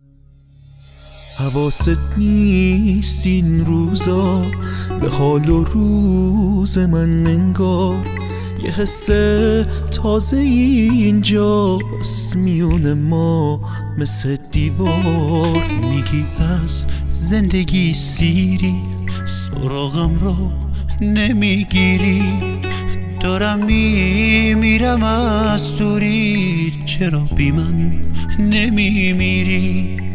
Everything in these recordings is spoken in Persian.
حواست نیست این روزا به حال و روز من انگار یه حس تازه اینجاست میون ما مثل دیوار. میگی از زندگی سیری سراغم رو نمیگیری، دارم میمیرم از دوری، چرا بی من نمیمیری؟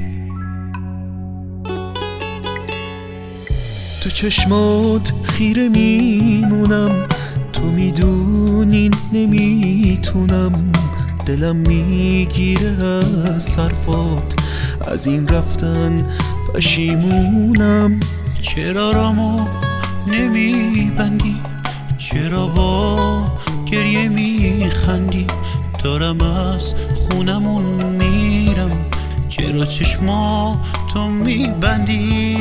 تو چشمات خیره میمونم، تو میدونی نمیتونم، دلم میگیره از حرفات، از این رفتن پشیمونم. چرا رامو نمیبندی؟ چرا با گریه میخندی؟ دارم از خونمون میرم، چرا چشماتو میبندی؟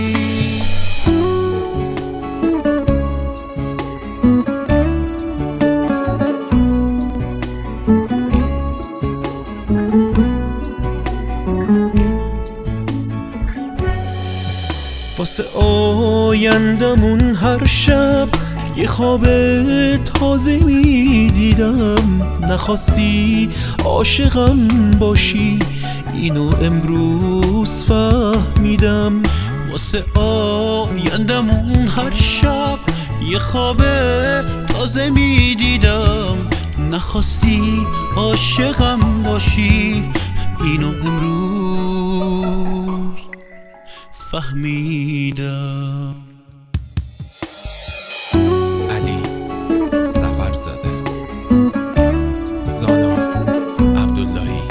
واسه آیندمون هر شب یه خواب تازه میدیدم، نخواستی عاشقم باشی اینو امروز فهمیدم. واسه آیندمون هر شب یه خواب تازه میدیدم، نخواستی عاشقم باشی اینو امروز فهمیدم. علی سفرزاده، زانا عبداللهی.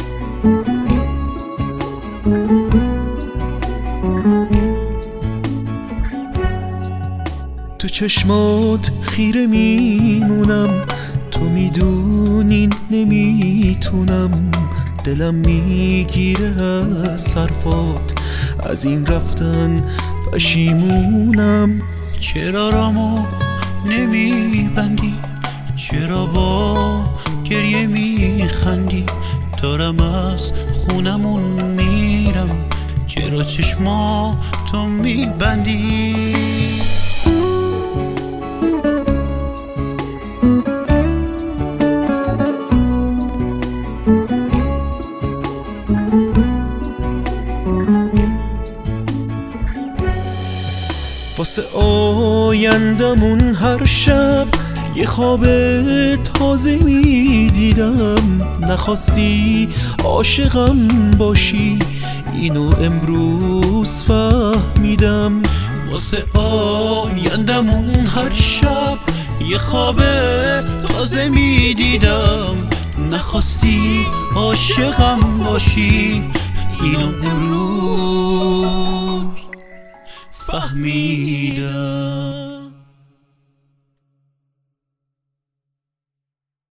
تو چشمات خیره میمونم، تو میدونی نمیتونم، دلم میگیره از حرفات، از این رفتن پشیمونم. چرا رامو نمیبندی؟ چرا با گریه میخندی؟ دارم از خونمون میرم، چرا چشماتو میبندی؟ واسه آیندمون هر شب یه خواب تازه میدیدم، نخواستی عاشقم باشی اینو امروز فهمیدم. واسه آیندمون هر شب یه خواب تازه میدیدم، نخواستی عاشقم باشی اینو امروز فهمیدم.